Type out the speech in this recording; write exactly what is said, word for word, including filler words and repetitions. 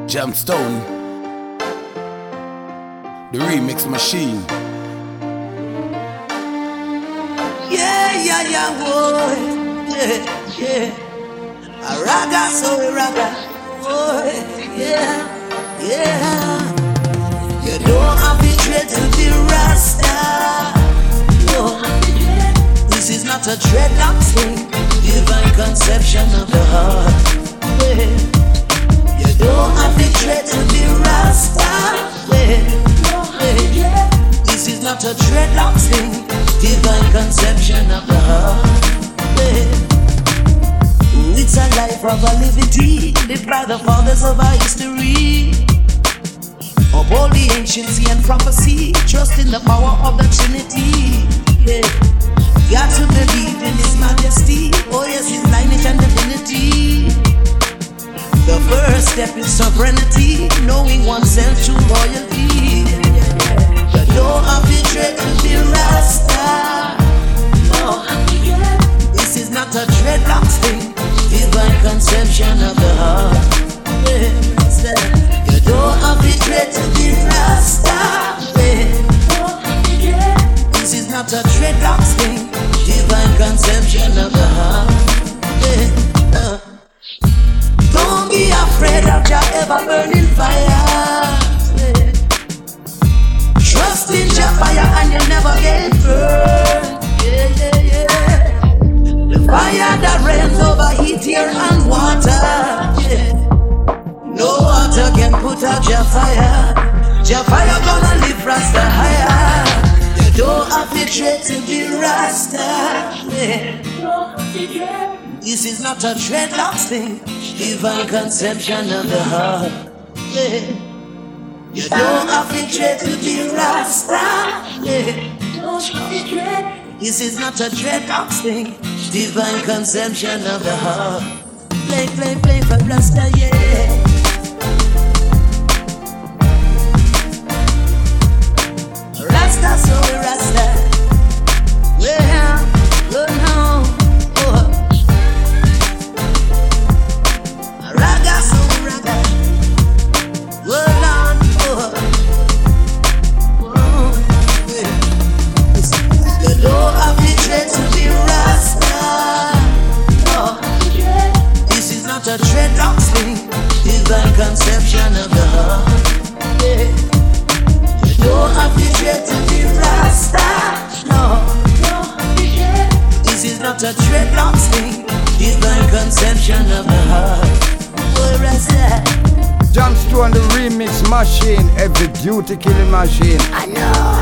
Gemstone, the remix machine. Yeah, yeah, yeah, boy. Yeah, yeah. A raga, so a raga. Boy, yeah, yeah. You don't have to dread to be Rasta. No, this is not a dreadlock thing. Divine conception of the heart. Yeah. You don't have to dread to be Rasta. Yeah. Yeah. This is not a dreadlock thing. Divine conception of the heart. Yeah. It's a life of a liberty, lived by the fathers of our history. Of all the anciency and prophecy, trust in the power of the Trinity. Yeah. Got to believe in His majesty. Oh yes, His lineage and divinity. The first step is sovereignty, knowing oneself true loyalty. You don't have to dread to be Rasta. No, this is not a dreadlock thing. Divine conception of the heart. You don't have to dread to be Rasta. This is not a dreadlock thing. Divine conception of the heart. Don't be afraid of your ever burning fire. Trust in your fire and you never get burned. Yeah, yeah, yeah. The fire that rains over heat, air and water. Yeah. No water can put out your fire. Your fire gonna lift Rasta higher. You don't have to dread to be Rasta. Yeah. This is not a dreadlock thing. Divine conception of the heart. Yeah. You don't have to dread to be Rasta. Yeah. This is not a dreadlock thing. Divine conception of the heart. Play, play, play for Rasta, yeah. Rasta, so we Rasta. Yeah, good now. Oh. Raga, so we raga. Good on. Oh. Oh. Yeah. You don't have to dread to be Rasta. No. This is not a dreadlock thing. Divine conception of the heart. Yeah. Don't have to dread to be Rasta. No, this is not a dreadlock thing. Divine conception of the heart. Oh, Rasta. Gemstone, the remix machine, every duty killing machine. I know.